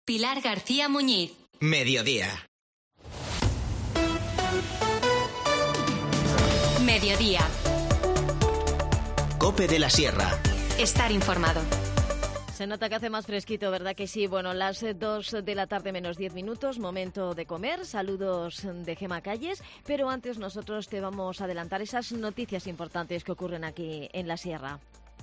Pilar García Muñiz. Mediodía. Mediodía. COPE de la Sierra. Estar informado. Se nota que hace más fresquito, ¿verdad que sí? Bueno, las 2 de la tarde menos 10 minutos, momento de comer. Saludos de Gema Calles, pero antes nosotros te vamos a adelantar esas noticias importantes que ocurren aquí en la Sierra.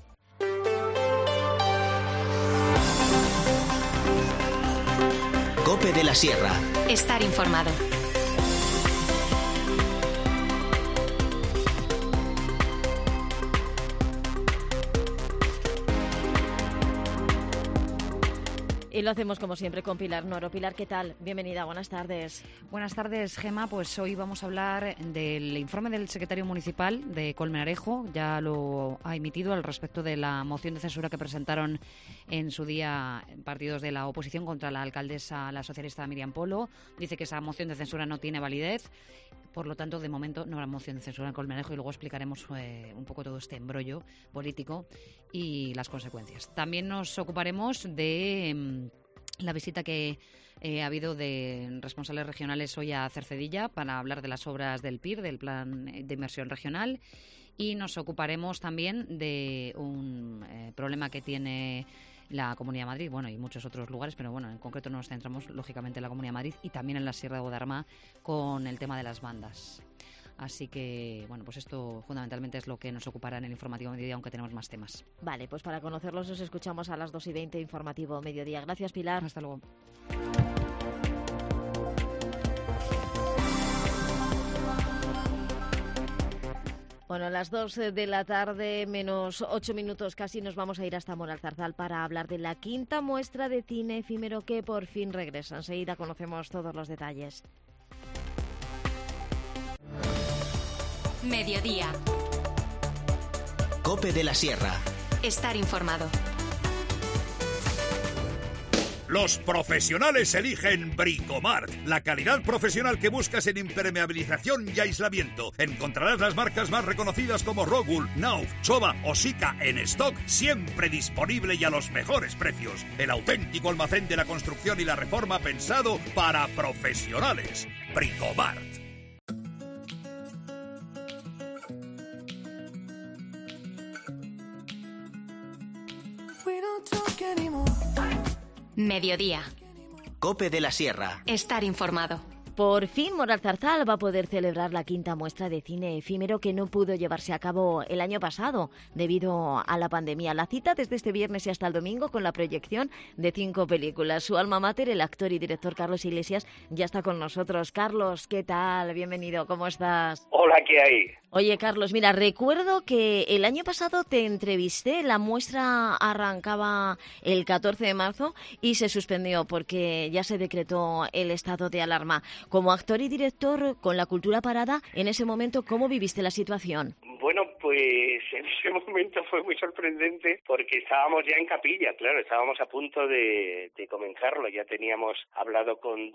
COPE de la Sierra. Estar informado. Y lo hacemos como siempre con Pilar Noro. Pilar, ¿qué tal? Bienvenida, buenas tardes. Buenas tardes, Gema. Pues hoy vamos a hablar del informe del secretario municipal de Colmenarejo. Ya lo ha emitido al respecto de la moción de censura que presentaron en su día partidos de la oposición contra la alcaldesa, la socialista Miriam Polo. Dice que esa moción de censura no tiene validez. Por lo tanto, de momento no habrá moción de censura en Colmenarejo y luego explicaremos un poco todo este embrollo político y las consecuencias. También nos ocuparemos de la visita que ha habido de responsables regionales hoy a Cercedilla para hablar de las obras del PIR, del Plan de Inversión Regional, y nos ocuparemos también de un problema que tiene la Comunidad de Madrid, bueno, y muchos otros lugares, pero bueno, en concreto nos centramos lógicamente en la Comunidad de Madrid y también en la Sierra de Guadarrama con el tema de las bandas. Así que, bueno, pues esto fundamentalmente es lo que nos ocupará en el informativo Mediodía, aunque tenemos más temas. Vale, pues para conocerlos os escuchamos a las 2:20, informativo Mediodía. Gracias, Pilar. Hasta luego. Bueno, a las 2 de la tarde, menos 8 minutos casi, nos vamos a ir hasta Moralzarzal para hablar de la quinta muestra de cine efímero que por fin regresa. Enseguida conocemos todos los detalles. Mediodía. COPE de la Sierra. Estar informado. Los profesionales eligen Bricomart, la calidad profesional que buscas en impermeabilización y aislamiento. Encontrarás las marcas más reconocidas como Rockwool, Knauf, Chova o Sika en stock, siempre disponible y a los mejores precios. El auténtico almacén de la construcción y la reforma pensado para profesionales. Bricomart. Mediodía. COPE de la Sierra. Estar informado. Por fin Moralzarzal va a poder celebrar la quinta muestra de cine efímero que no pudo llevarse a cabo el año pasado debido a la pandemia. La cita desde este viernes y hasta el domingo con la proyección de 5 películas. Su alma mater, el actor y director Carlos Iglesias, ya está con nosotros. Carlos, ¿qué tal? Bienvenido, ¿cómo estás? Hola, ¿qué hay? Oye, Carlos, mira, recuerdo que el año pasado te entrevisté, la muestra arrancaba el 14 de marzo y se suspendió porque ya se decretó el estado de alarma. Como actor y director, con la cultura parada, en ese momento, ¿cómo viviste la situación? Bueno, pues en ese momento fue muy sorprendente porque estábamos ya en capilla, claro, estábamos a punto de comenzarlo, ya teníamos hablado con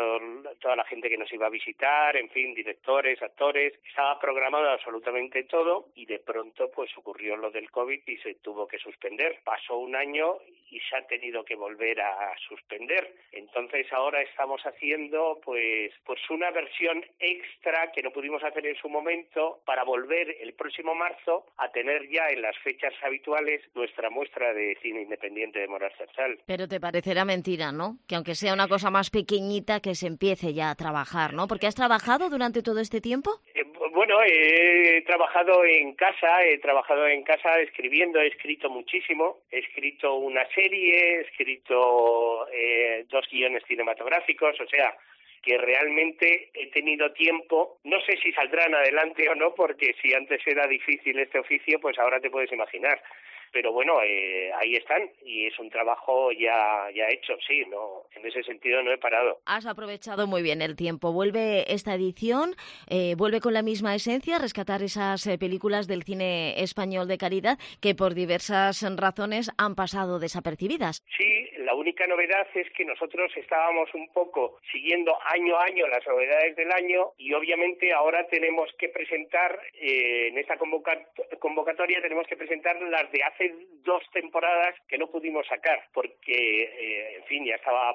toda la gente que nos iba a visitar, en fin, directores, actores, estaba programado absolutamente todo y de pronto pues ocurrió lo del COVID y se tuvo que suspender. Pasó un año y se ha tenido que volver a suspender. Entonces ahora estamos haciendo pues una versión extra que no pudimos hacer en su momento para volver el próximo marzo a tener ya en las fechas habituales nuestra muestra de cine independiente de Moralzarzal. Pero te parecerá mentira, ¿no? Que aunque sea una cosa más pequeñita, que se empiece ya a trabajar, ¿no? Porque has trabajado durante todo este tiempo. Bueno, he trabajado en casa escribiendo, he escrito muchísimo, he escrito una serie, he escrito 2 guiones cinematográficos, o sea, que realmente he tenido tiempo, no sé si saldrán adelante o no, porque si antes era difícil este oficio, pues ahora te puedes imaginar. Pero bueno, ahí están y es un trabajo ya hecho, sí, no, en ese sentido no he parado. Has aprovechado muy bien el tiempo. Vuelve esta edición, vuelve con la misma esencia, rescatar esas películas del cine español de calidad que por diversas razones han pasado desapercibidas. Sí, la única novedad es que nosotros estábamos un poco siguiendo año a año las novedades del año y obviamente ahora tenemos que presentar, en esta convocatoria tenemos que presentar las de hace 2 temporadas que no pudimos sacar porque, en fin, ya estaba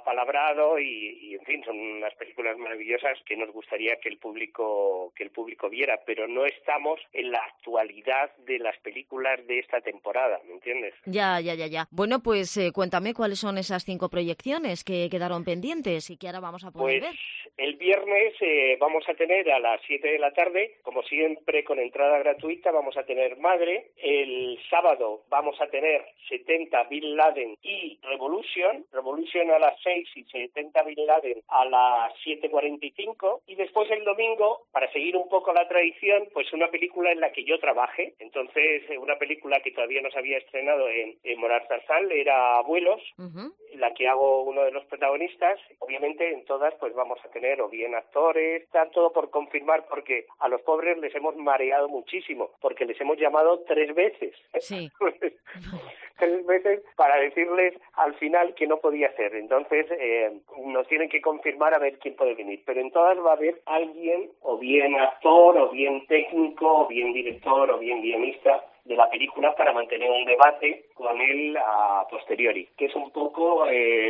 apalabrado y en fin, son unas películas maravillosas que nos gustaría que el público viera, pero no estamos en la actualidad de las películas de esta temporada, ¿me entiendes? Ya. Bueno, pues cuéntame cuáles son esas 5 proyecciones que quedaron pendientes y que ahora vamos a poder ver. El viernes vamos a tener a las 7 de la tarde, como siempre con entrada gratuita, vamos a tener Madre. El sábado vamos a tener 70 Bin Laden y Revolution a las 6 y 70 Bin Laden a las 7:45. Y después el domingo, para seguir un poco la tradición, pues una película en la que yo trabajé. Entonces, una película que todavía no se había estrenado en Moral Zarzal era Abuelos, la que hago uno de los protagonistas. Obviamente en todas pues vamos a tener o bien actores, está todo por confirmar, porque a los pobres les hemos mareado muchísimo, porque les hemos llamado 3 veces. Sí. 3 veces para decirles al final que no podía ser. Entonces nos tienen que confirmar a ver quién puede venir. Pero en todas va a haber alguien, o bien actor, o bien técnico, o bien director, o bien guionista de la película, para mantener un debate con él a posteriori, que es un poco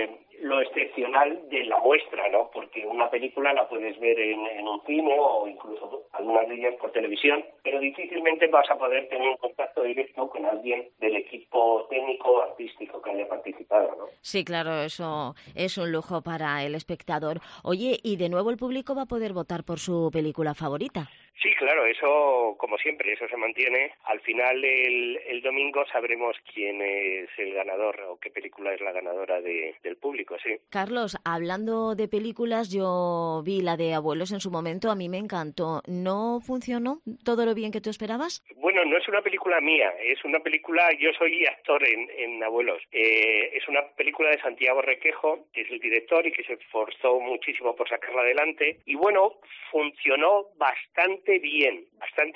lo excepcional de la muestra, ¿no? Porque una película la puedes ver en un cine o incluso algunas de ellas por televisión, pero difícilmente vas a poder tener un contacto directo con alguien del equipo técnico o artístico que haya participado, ¿no? Sí, claro, eso es un lujo para el espectador. Oye, ¿y de nuevo el público va a poder votar por su película favorita? Sí, claro, eso, como siempre, eso se mantiene. Al final, el domingo sabremos quién es el ganador o qué película es la ganadora del público, sí. Carlos, hablando de películas, yo vi la de Abuelos en su momento, a mí me encantó. ¿No funcionó todo lo bien que tú esperabas? Bueno, no es una película mía, es una película, yo soy actor en Abuelos. Es una película de Santiago Requejo, que es el director y que se esforzó muchísimo por sacarla adelante. Y bueno, funcionó bastante bien.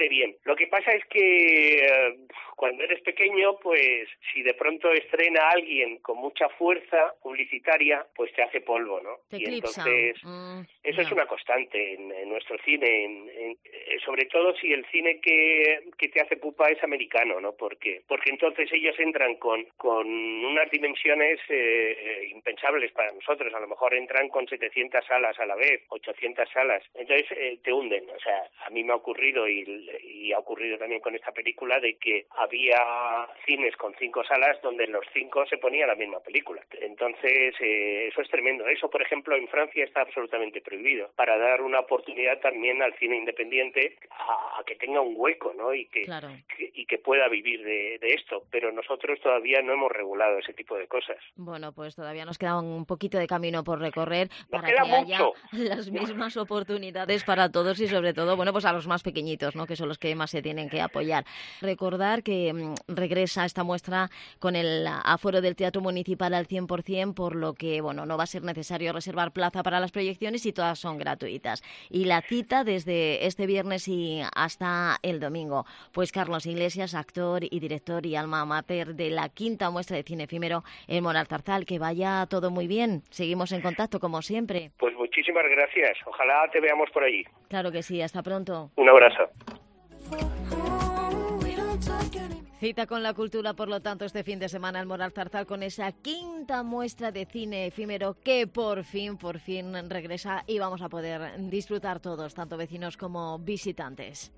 Lo que pasa es que cuando eres pequeño, pues si de pronto estrena a alguien con mucha fuerza publicitaria, pues te hace polvo, ¿no? Te y eclipsa. Entonces eso es una constante en nuestro cine, sobre todo si el cine que te hace pupa es americano, ¿no? Porque entonces ellos entran con unas dimensiones impensables para nosotros. A lo mejor entran con 700 salas a la vez, 800 salas. Entonces te hunden. O sea, a mí me ha ocurrido y ha ocurrido también con esta película de que había cines con 5 salas donde en los 5 se ponía la misma película. Entonces eso es tremendo. Eso, por ejemplo, en Francia está absolutamente prohibido, para dar una oportunidad también al cine independiente a que tenga un hueco, ¿no? Y que pueda vivir de esto. Pero nosotros todavía no hemos regulado ese tipo de cosas. Bueno, pues todavía nos queda un poquito de camino por recorrer para que haya las mismas oportunidades para todos y sobre todo, bueno, pues a los más pequeñitos, ¿no? Que son los que más se tienen que apoyar. Recordar que regresa esta muestra con el aforo del Teatro Municipal al 100%, por lo que, bueno, no va a ser necesario reservar plaza para las proyecciones y todas son gratuitas. Y la cita desde este viernes y hasta el domingo. Pues Carlos Iglesias, actor y director y alma mater de la 5ª muestra de cine efímero en Moral Zarzal. Que vaya todo muy bien. Seguimos en contacto como siempre. Pues muchísimas gracias. Ojalá te veamos por allí. Claro que sí. Hasta pronto. Un abrazo. Cita con la cultura, por lo tanto, este fin de semana en Moral Zarzal con esa 5ª muestra de cine efímero que por fin regresa y vamos a poder disfrutar todos, tanto vecinos como visitantes.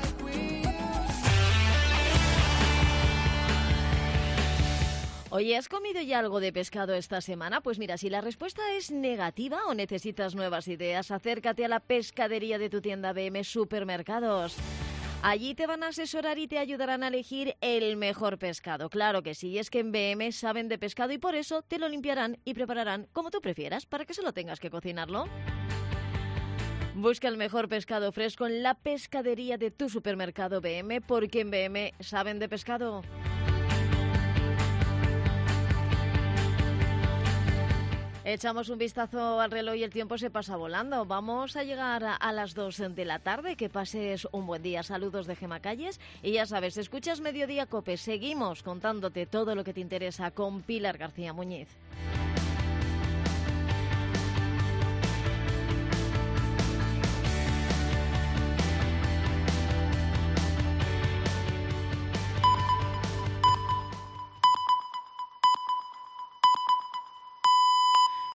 Oye, ¿has comido ya algo de pescado esta semana? Pues mira, si la respuesta es negativa o necesitas nuevas ideas, acércate a la pescadería de tu tienda BM Supermercados. Allí te van a asesorar y te ayudarán a elegir el mejor pescado. Claro que sí, es que en BM saben de pescado y por eso te lo limpiarán y prepararán como tú prefieras, para que solo tengas que cocinarlo. Busca el mejor pescado fresco en la pescadería de tu supermercado BM, porque en BM saben de pescado. Echamos un vistazo al reloj y el tiempo se pasa volando. Vamos a llegar a las 2 de la tarde. Que pases un buen día. Saludos de Gema Calles. Y ya sabes, escuchas Mediodía Cope. Seguimos contándote todo lo que te interesa con Pilar García Muñiz.